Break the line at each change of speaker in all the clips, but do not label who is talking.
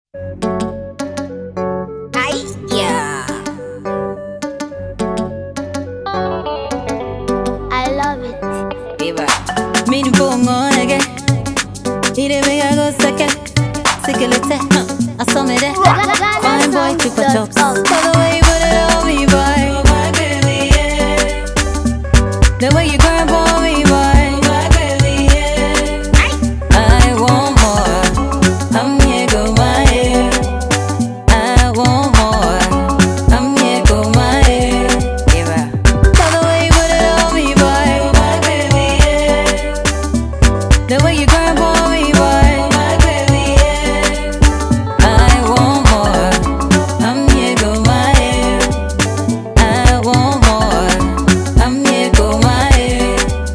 Ay, yeah. I love it. Viva.
Mini pongo nege. Ire me hago saque. Sikilete. Asomere. Fine boy, chupa chops. All the way you put it on me, boy. My baby, yeah. The way you grab on me, boy. My baby, yeah. I want more. I'm here, go my hair. I want more. I'm here, go my hair.
Viva.
All the way you put it on me, boy. My baby, yeah. The way you grab on me, boy. My baby, yeah. I want more. I'm here, go my hair. I want more. I'm here, go my hair.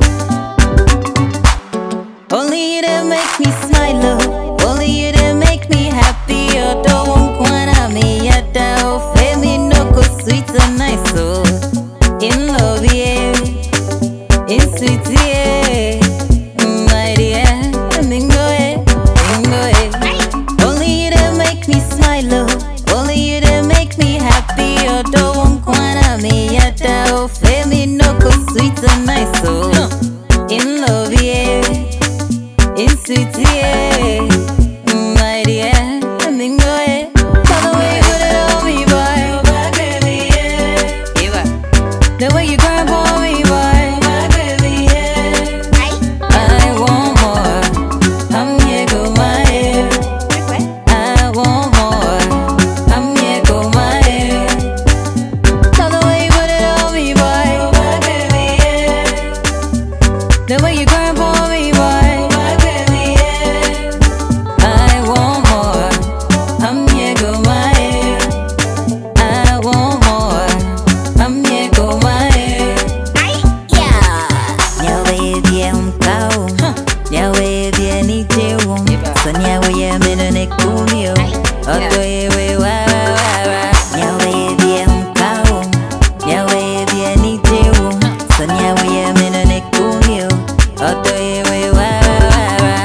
Only you to make me smile, oh. Only you to make me happy. Oh, don't wanna me at the off. Me no go sweet and nice, oh. In love, yeah. In sweet, yeah. My dear, mingo, mingo, only you to make me smile, oh. Only you to make me happy. Oh, don't wanna me at the off. Me no go sweet and nice, oh. In love, yeah. In sweet, yeah. My dear, mingo, all the way you put it on me, boy. My baby, yeah.
Viva.
The way you grab on me, boy. My baby, yeah.
Ay.
I want more. I'm here, go my hair. I want more. I'm here, go my hair. All the way you put it on me, boy. My baby, yeah. The way you grab on me, boy. My baby, yeah. I want more. I'm here, go my hair. I want more. I'm here, go my hair.
Ay, yeah.
Nyawe bie mkao. Nyawe bie ni jewo. So nyawe ye meno ne kumio. Oto yewe wa wa wa wa. Nyawe bie mkao. Nyawe bie ni jewo. So nyawe ye meno ne kumio. Oto yewe wa wa wa wa.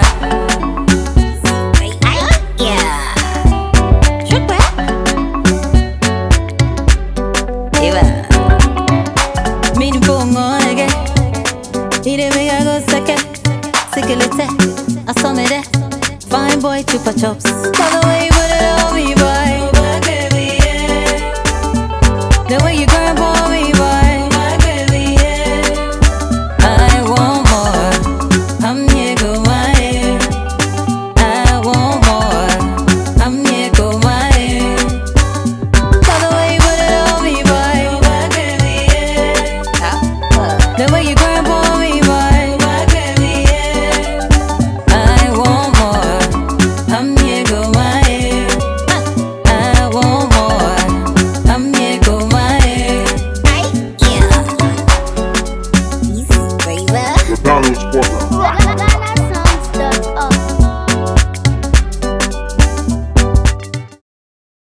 Ay, yeah.
Viva. Mini pongo nege. Ire me hago saque. Sikilete. Asomere. Fine boy, chupa chops. All the way you put it on me, boy. My baby, yeah. The way you grab on me, boy. My baby, yeah. I want more. I'm here, go my hair. I want more. I'm here, go my hair. All the way you put it on me, boy. My baby, yeah.
Ah.
The way you grab